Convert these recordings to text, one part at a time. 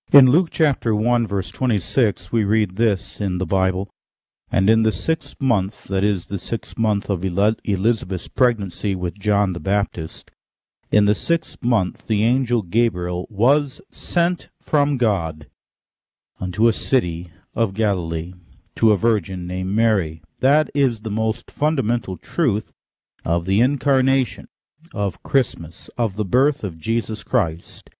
In Luke chapter 1, verse 26, we read this in the Bible, "And in the 6th month, that is, the 6th month of Elizabeth's pregnancy with John the Baptist, in the 6th month the angel Gabriel was sent from God unto a city of Galilee, to a virgin named Mary." That is the most fundamental truth of the incarnation, of Christmas, of the birth of Jesus Christ.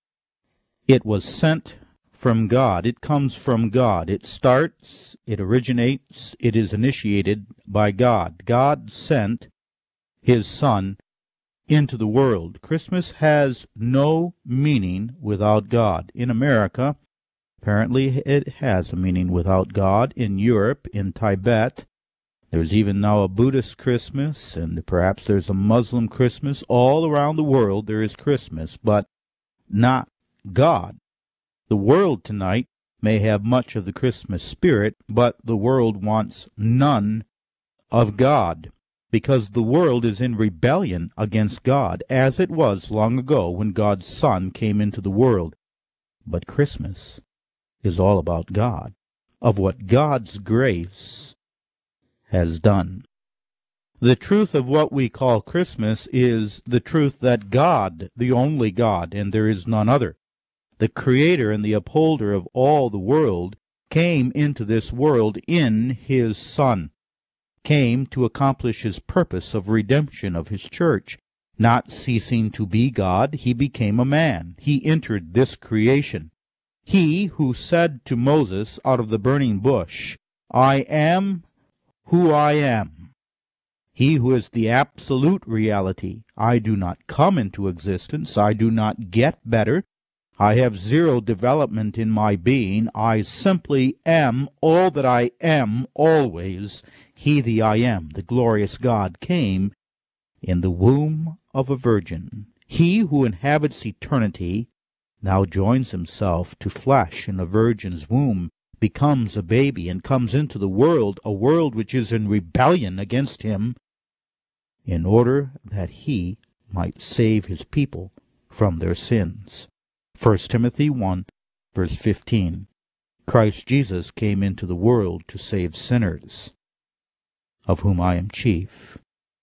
It was sent from God. It comes from God. It starts, it originates, it is initiated by God. God sent His Son into the world. Christmas has no meaning without God. In America, apparently it has a meaning without God. In Europe, in Tibet, there's even now a Buddhist Christmas, and perhaps there's a Muslim Christmas. All around the world there is Christmas, but not God. The world tonight may have much of the Christmas spirit, but the world wants none of God, because the world is in rebellion against God, as it was long ago when God's Son came into the world. But Christmas is all about God, of what God's grace has done. The truth of what we call Christmas is the truth that God, the only God, and there is none other, the Creator and the upholder of all the world, came into this world in His Son, came to accomplish His purpose of redemption of His church. Not ceasing to be God, He became a man. He entered this creation. He who said to Moses out of the burning bush, "I am who I am." He who is the absolute reality. I do not come into existence. I do not get better. I have zero development in my being. I simply am all that I am always. He, the I am, the glorious God, came in the womb of a virgin. He who inhabits eternity now joins himself to flesh in a virgin's womb, becomes a baby, and comes into the world, a world which is in rebellion against him, in order that he might save his people from their sins. 1 Timothy 1, verse 15. Christ Jesus came into the world to save sinners, of whom I am chief.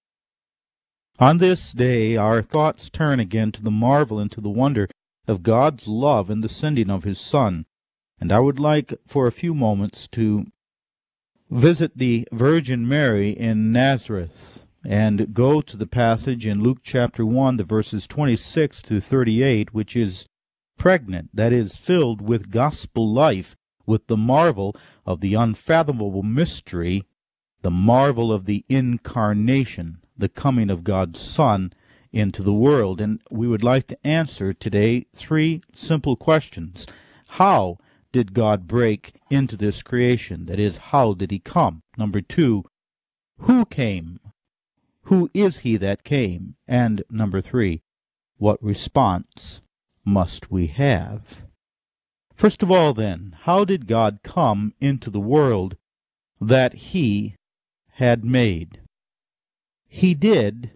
On this day our thoughts turn again to the marvel and to the wonder of God's love in the sending of His Son, and I would like for a few moments to visit the Virgin Mary in Nazareth and go to the passage in Luke chapter 1, the verses 26 to 38, which is pregnant, that is, filled with gospel life, with the marvel of the unfathomable mystery, the marvel of the incarnation, the coming of God's Son into the world. And we would like to answer today three simple questions. How did God break into this creation? That is, how did He come? Number two, who came? Who is He that came? And number three, what response must we have? First of all, then, how did God come into the world that He had made? He did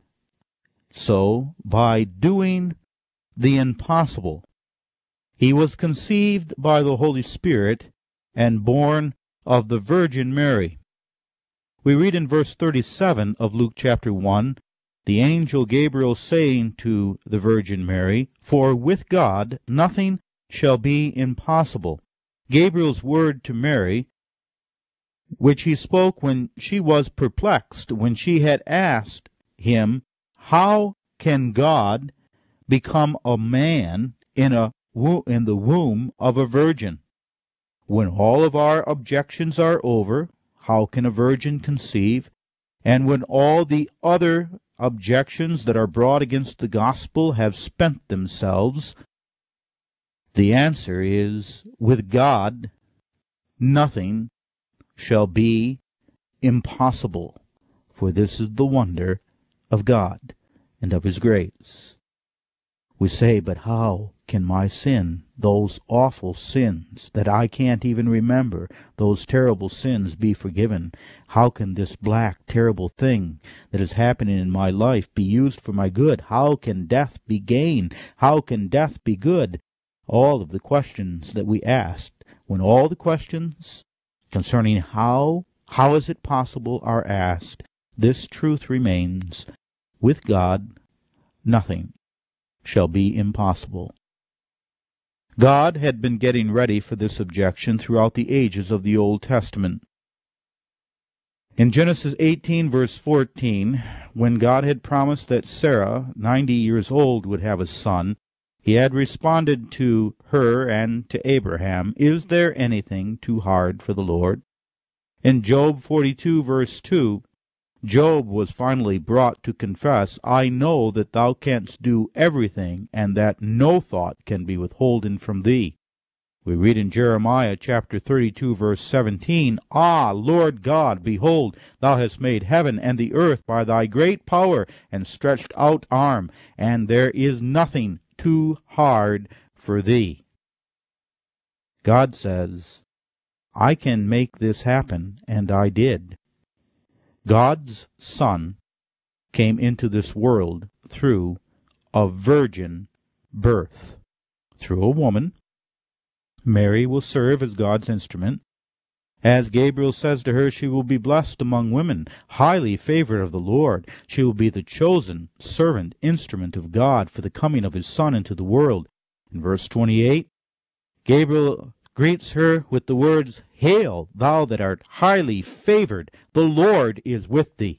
so by doing the impossible. He was conceived by the Holy Spirit and born of the Virgin Mary. We read in verse 37 of Luke chapter 1, the angel Gabriel saying to the Virgin Mary, "For with God nothing shall be impossible." Gabriel's word to Mary, which he spoke when she was perplexed, when she had asked him, "How can God become a man in the womb of a virgin?" When all of our objections are over, how can a virgin conceive? And when all the other objections that are brought against the gospel have spent themselves, the answer is, with God nothing shall be impossible, for this is the wonder of God and of His grace. We say, but how can my sin, those awful sins that I can't even remember, those terrible sins, be forgiven? How can this black, terrible thing that is happening in my life be used for my good? How can death be gain? How can death be good? all of the questions that we asked, when all the questions concerning how is it possible are asked, this truth remains: with God, nothing shall be impossible. God had been getting ready for this objection throughout the ages of the Old Testament. In Genesis 18, verse 14, when God had promised that Sarah, 90 years old, would have a son, he had responded to her and to Abraham, "Is there anything too hard for the Lord?" In Job 42, verse 2, Job was finally brought to confess, "I know that thou canst do everything, and that no thought can be withholden from thee." We read in Jeremiah chapter 32, verse 17, "Ah, Lord God, behold, thou hast made heaven and the earth by thy great power and stretched out arm, and there is nothing too hard for thee." God says, I can make this happen, and I did. God's Son came into this world through a virgin birth, through a woman. Mary will serve as God's instrument. As Gabriel says to her, she will be blessed among women, highly favored of the Lord. She will be the chosen servant, instrument of God for the coming of his Son into the world. In verse 28, Gabriel greets her with the words, "Hail, thou that art highly favored, the Lord is with thee."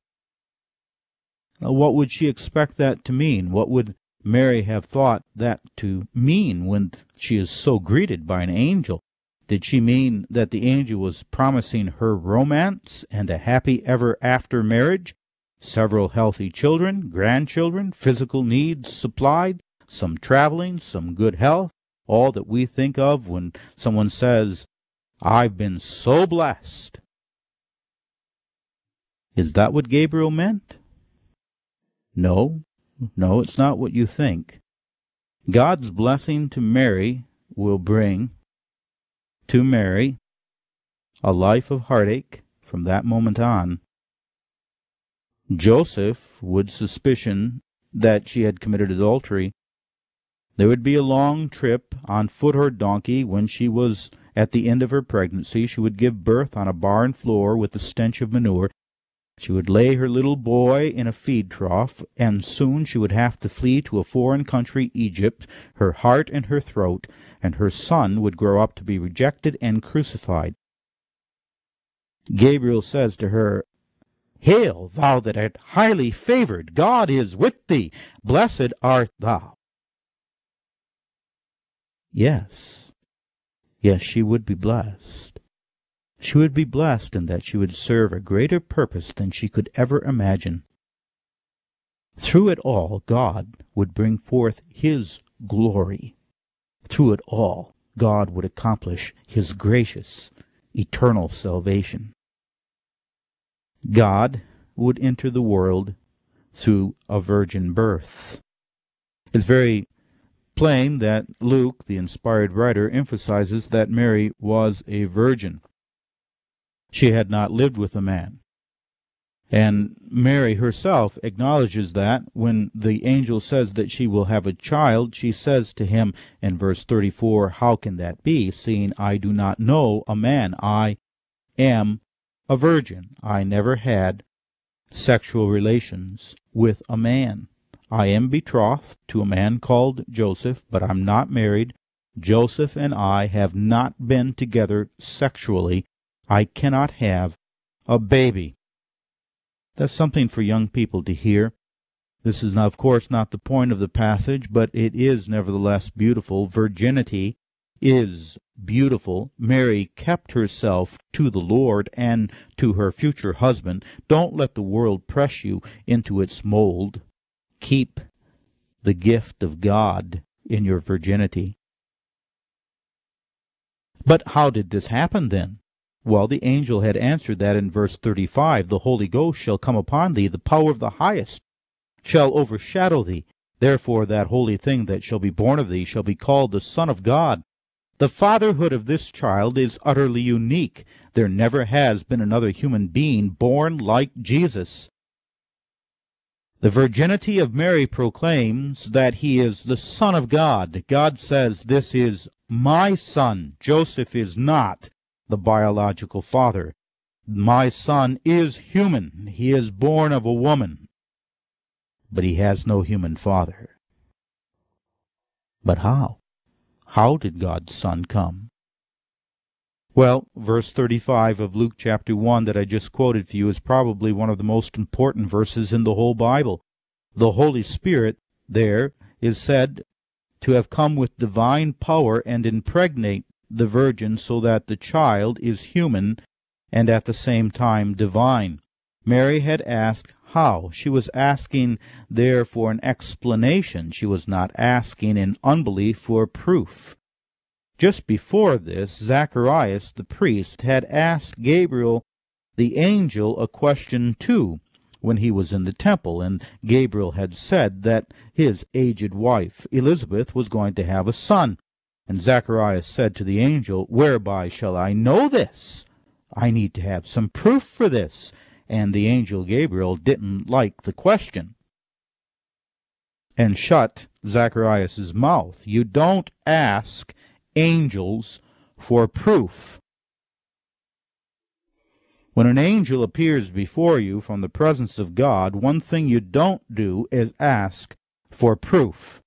Now, what would she expect that to mean? What would Mary have thought that to mean when she is so greeted by an angel? Did she mean that the angel was promising her romance and a happy ever after marriage, several healthy children, grandchildren, physical needs supplied, some traveling, some good health, all that we think of when someone says, "I've been so blessed"? Is that what Gabriel meant? No, it's not what you think. God's blessing to Mary will bring to Mary a life of heartache from that moment on. Joseph would suspicion that she had committed adultery. There would be a long trip on foot or donkey. When she was at the end of her pregnancy, she would give birth on a barn floor with the stench of manure. She would lay her little boy in a feed trough, and soon she would have to flee to a foreign country, Egypt, her heart in her throat, and her son would grow up to be rejected and crucified. Gabriel says to her, "Hail, thou that art highly favored, God is with thee, blessed art thou." Yes, she would be blessed. She would be blessed in that she would serve a greater purpose than she could ever imagine. Through it all, God would bring forth his glory. Through it all, God would accomplish his gracious, eternal salvation. God would enter the world through a virgin birth. It's very plain that Luke, the inspired writer, emphasizes that Mary was a virgin. She had not lived with a man. And Mary herself acknowledges that when the angel says that she will have a child, she says to him in verse 34, "How can that be, seeing I do not know a man? I am a virgin. I never had sexual relations with a man. I am betrothed to a man called Joseph, but I'm not married. Joseph and I have not been together sexually. I cannot have a baby." That's something for young people to hear. This is, of course, not the point of the passage, but it is nevertheless beautiful. Virginity is beautiful. Mary kept herself to the Lord and to her future husband. Don't let the world press you into its mold. Keep the gift of God in your virginity. But how did this happen then? Well, the angel had answered that in verse 35, "The Holy Ghost shall come upon thee, the power of the highest shall overshadow thee. Therefore that holy thing that shall be born of thee shall be called the Son of God." The fatherhood of this child is utterly unique. There never has been another human being born like Jesus. The virginity of Mary proclaims that he is the Son of God. God says, "This is my son." Joseph is not the biological father. My son is human. He is born of a woman, but he has no human father. But how? How did God's Son come? Well, verse 35 of Luke chapter 1 that I just quoted for you is probably one of the most important verses in the whole Bible. The Holy Spirit there is said to have come with divine power and impregnate the virgin so that the child is human and at the same time divine. Mary had asked how. She was asking there for an explanation. She was not asking in unbelief for proof. Just before this, Zacharias the priest had asked Gabriel the angel a question too when he was in the temple, and Gabriel had said that his aged wife Elizabeth was going to have a son. And Zacharias said to the angel, "Whereby shall I know this? I need to have some proof for this." And the angel Gabriel didn't like the question and shut Zacharias' mouth. You don't ask angels for proof. When an angel appears before you from the presence of God, one thing you don't do is ask for proof.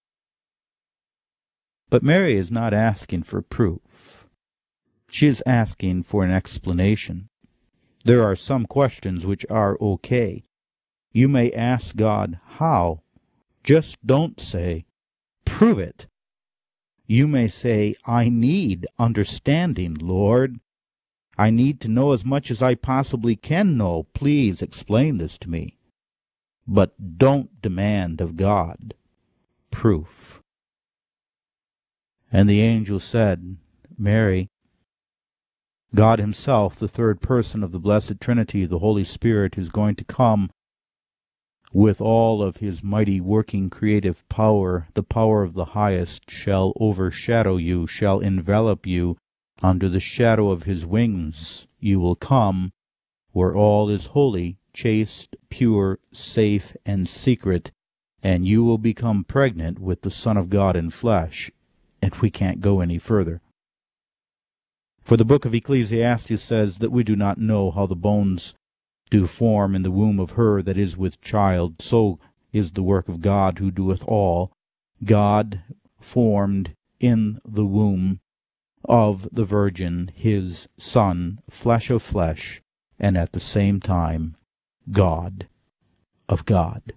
But Mary is not asking for proof. She is asking for an explanation. There are some questions which are okay. You may ask God how. Just don't say, "Prove it." You may say, "I need understanding, Lord. I need to know as much as I possibly can know. Please explain this to me." But don't demand of God proof. And the angel said, "Mary, God himself, the third person of the Blessed Trinity, the Holy Spirit, is going to come with all of his mighty working creative power. The power of the highest shall overshadow you, shall envelop you. Under the shadow of his wings you will come where all is holy, chaste, pure, safe, and secret, and you will become pregnant with the Son of God in flesh." And we can't go any further. For the book of Ecclesiastes says that we do not know how the bones do form in the womb of her that is with child. So is the work of God who doeth all. God formed in the womb of the Virgin his Son, flesh of flesh, and at the same time God of God.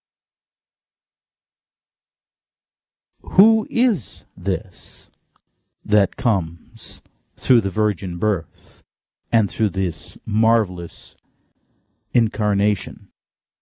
Who is this that comes through the virgin birth and through this marvelous incarnation?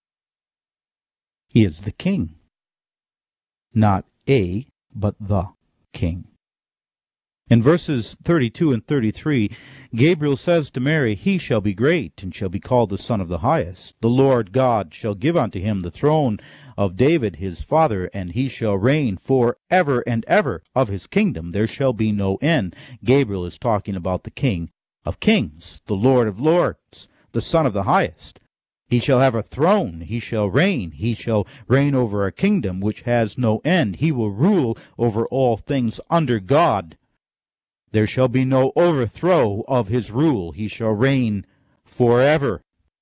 He is the King. Not a, but the King. In verses 32 and 33, Gabriel says to Mary, "He shall be great, and shall be called the Son of the Highest. The Lord God shall give unto him the throne of David his father, and he shall reign for ever and ever. Of his kingdom there shall be no end." Gabriel is talking about the King of kings, the Lord of lords, the Son of the Highest. He shall have a throne, he shall reign over a kingdom which has no end. He will rule over all things under God. There shall be no overthrow of his rule. He shall reign forever.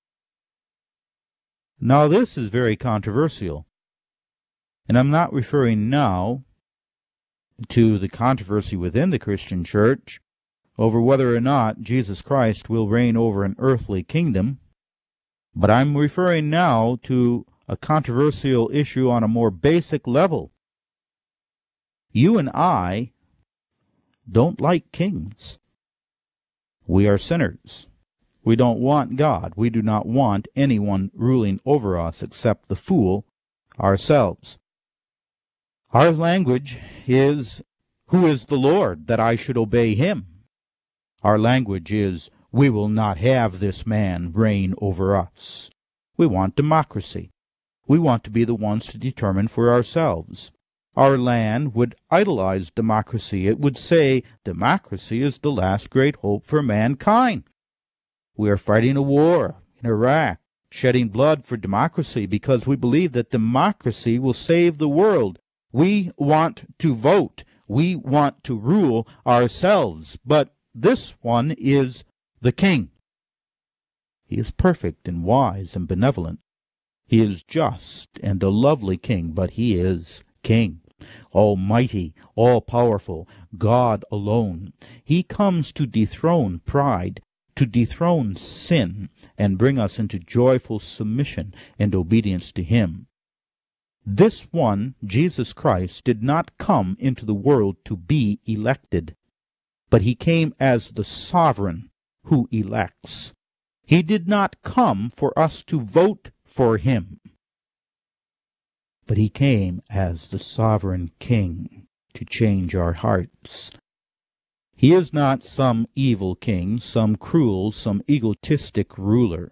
Now this is very controversial. And I'm not referring now to the controversy within the Christian church over whether or not Jesus Christ will reign over an earthly kingdom, but I'm referring now to a controversial issue on a more basic level. You and I don't like kings. We are sinners. We don't want God. We do not want anyone ruling over us except the fool, ourselves. Our language is, "Who is the Lord, that I should obey him?" Our language is, "We will not have this man reign over us." We want democracy. We want to be the ones to determine for ourselves. Our land would idolize democracy. It would say democracy is the last great hope for mankind. We are fighting a war in Iraq, shedding blood for democracy because we believe that democracy will save the world. We want to vote. We want to rule ourselves. But this one is the king. He is perfect and wise and benevolent. He is just and a lovely king, but he is king. Almighty, all-powerful, God alone. He comes to dethrone pride, to dethrone sin, and bring us into joyful submission and obedience to him. This one, Jesus Christ, did not come into the world to be elected, but he came as the sovereign who elects. He did not come for us to vote for him, but he came as the sovereign king to change our hearts. He is not some evil king, some cruel, some egotistic ruler,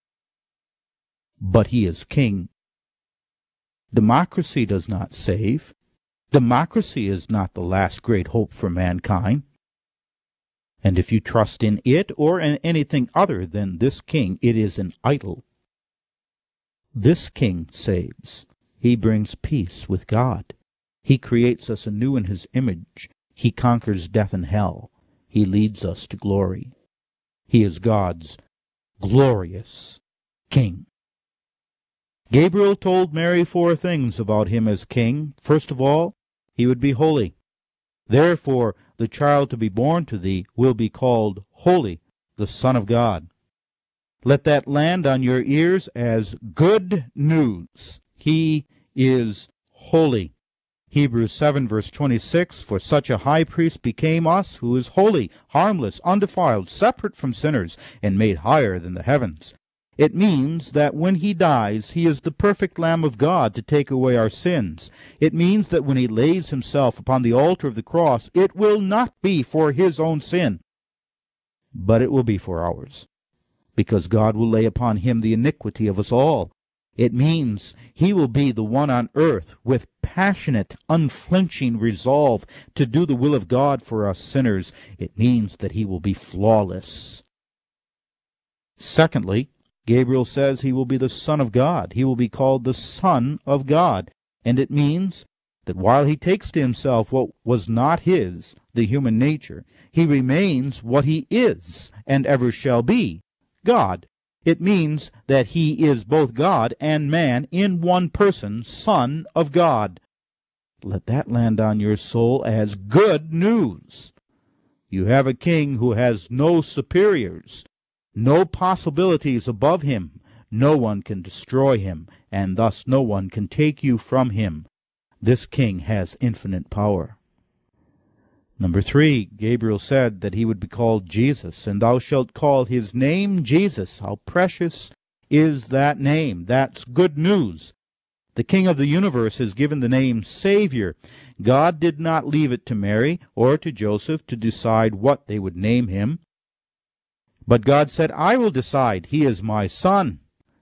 but he is king. Democracy does not save. Democracy is not the last great hope for mankind. And if you trust in it or in anything other than this king, it is an idol. This king saves. He brings peace with God. He creates us anew in his image. He conquers death and hell. He leads us to glory. He is God's glorious king. Gabriel told Mary 4 things about him as king. First of all, he would be holy. Therefore, the child to be born to thee will be called Holy, the Son of God. Let that land on your ears as good news. He is holy. Hebrews 7 verse 26, for such a high priest became us, who is holy, harmless, undefiled, separate from sinners, and made higher than the heavens. It means that when he dies, he is the perfect Lamb of God to take away our sins. It means that when he lays himself upon the altar of the cross, it will not be for his own sin, but it will be for ours, because God will lay upon him the iniquity of us all. It means he will be the one on earth with passionate, unflinching resolve to do the will of God for us sinners. It means that he will be flawless. Secondly, Gabriel says he will be the Son of God. He will be called the Son of God. And it means that while he takes to himself what was not his, the human nature, he remains what he is and ever shall be, God. It means that he is both God and man in one person, Son of God. Let that land on your soul as good news. You have a king who has no superiors, no possibilities above him. No one can destroy him, and thus no one can take you from him. This king has infinite power. Number 3, Gabriel said that he would be called Jesus, and thou shalt call his name Jesus. How precious is that name. That's good news. The King of the universe is given the name Savior. God did not leave it to Mary or to Joseph to decide what they would name him. But God said, I will decide. He is my son.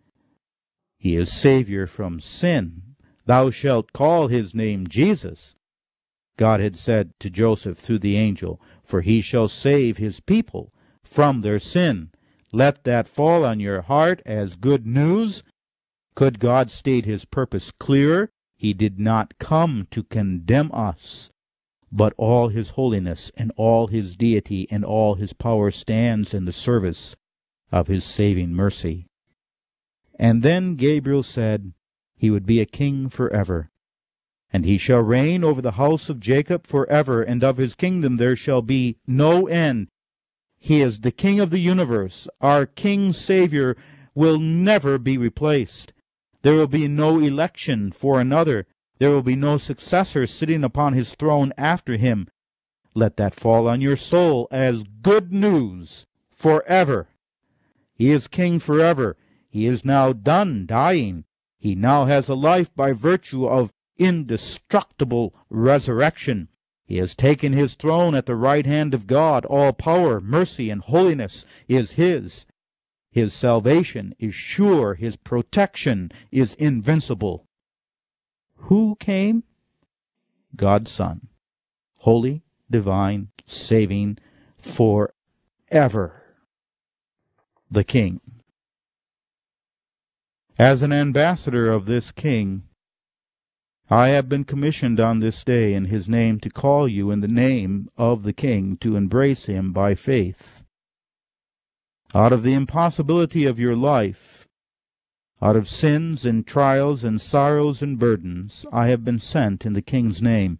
He is Savior from sin. Thou shalt call his name Jesus. God had said to Joseph through the angel, for he shall save his people from their sin. Let that fall on your heart as good news. Could God state his purpose clearer? He did not come to condemn us, but all his holiness and all his deity and all his power stands in the service of his saving mercy. And then Gabriel said he would be a king forever. And he shall reign over the house of Jacob forever, and of his kingdom there shall be no end. He is the King of the universe. Our King Savior will never be replaced. There will be no election for another. There will be no successor sitting upon his throne after him. Let that fall on your soul as good news forever. He is king forever. He is now done dying. He now has a life by virtue of indestructible resurrection. He has taken his throne at the right hand of God. All power, mercy, and holiness is his. His salvation is sure. His protection is invincible. Who came? God's Son. Holy, divine, saving, forever. The King. As an ambassador of this King, I have been commissioned on this day in his name to call you in the name of the King to embrace him by faith. Out of the impossibility of your life, out of sins and trials and sorrows and burdens, I have been sent in the King's name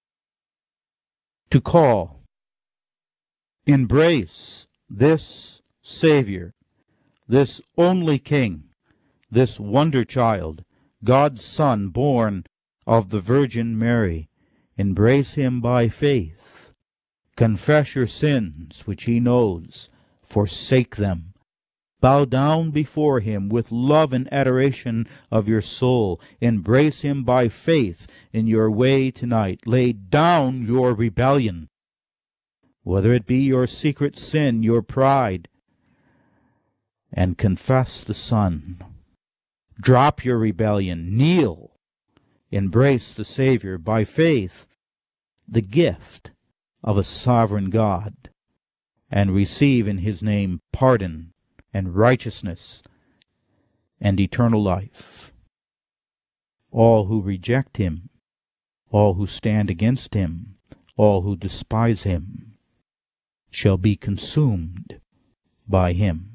to call, embrace this Savior, this only King, this wonder child, God's Son, born of the Virgin Mary. Embrace him by faith. Confess your sins, which he knows. Forsake them. Bow down before him with love and adoration of your soul. Embrace him by faith in your way tonight. Lay down your rebellion, whether it be your secret sin, your pride, and confess the Son. Drop your rebellion. Kneel. Embrace the Savior by faith, the gift of a sovereign God, and receive in his name pardon and righteousness and eternal life. All who reject him, all who stand against him, all who despise him, shall be consumed by him.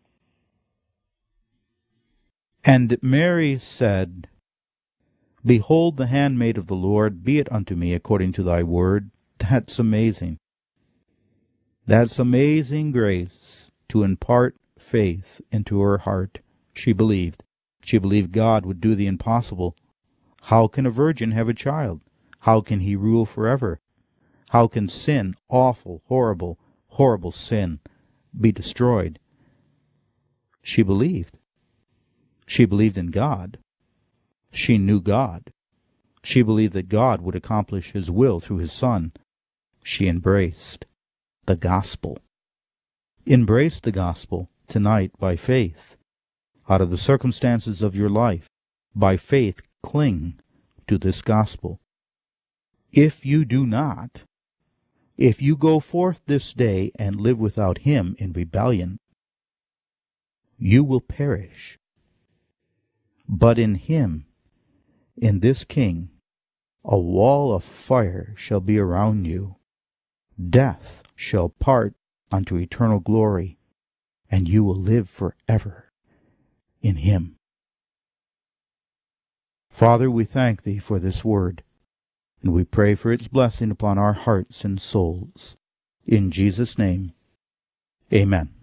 And Mary said, Behold the handmaid of the Lord, be it unto me according to thy word. That's amazing. That's amazing grace to impart faith into her heart. She believed. She believed God would do the impossible. How can a virgin have a child? How can he rule forever? How can sin, awful, horrible, horrible sin, be destroyed? She believed. She believed in God. She knew God. She believed that God would accomplish his will through his Son. She embraced the gospel. Embrace the gospel tonight by faith. Out of the circumstances of your life, by faith, cling to this gospel. If you do not, if you go forth this day and live without him in rebellion, you will perish. But in him, in this King, a wall of fire shall be around you. Death shall part unto eternal glory, and you will live forever in him. Father, we thank thee for this word, and we pray for its blessing upon our hearts and souls. In Jesus' name, amen.